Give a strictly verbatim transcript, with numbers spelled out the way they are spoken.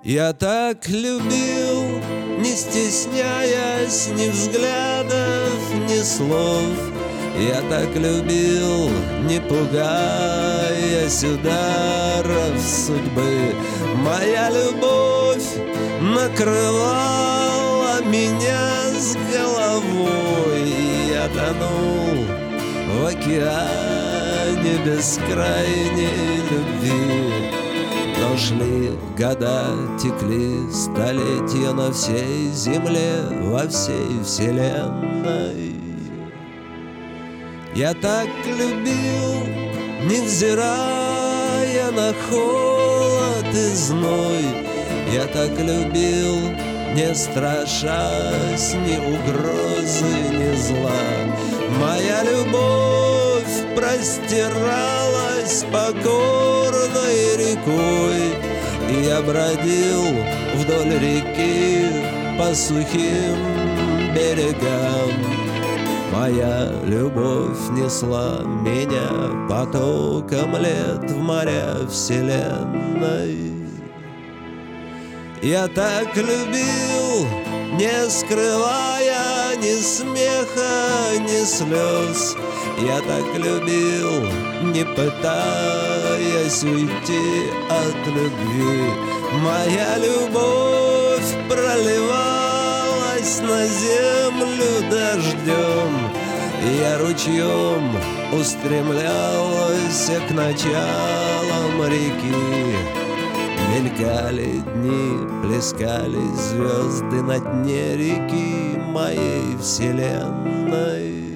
Я так любил, не стесняясь ни взглядов, ни слов. Я так любил, не пугаясь ударов судьбы. Моя любовь накрывала меня с головой, и я тонул в океане бескрайней любви. Но шли года, текли столетия на всей земле, во всей вселенной. Я так любил, невзирая на холод и зной. Я так любил, не страшась ни угрозы, ни зла. Моя любовь простиралась покорной рекой, и я бродил вдоль реки по сухим берегам. Моя любовь несла меня потоком лет в моря вселенной. Я так любил, не скрывая ни смеха, ни слез. Я так любил, не пытаясь уйти от любви. Моя любовь проливалась на землю дождем. Я ручьем устремлялся к началам реки. Мелькали дни, плескались звезды на дне реки моей вселенной.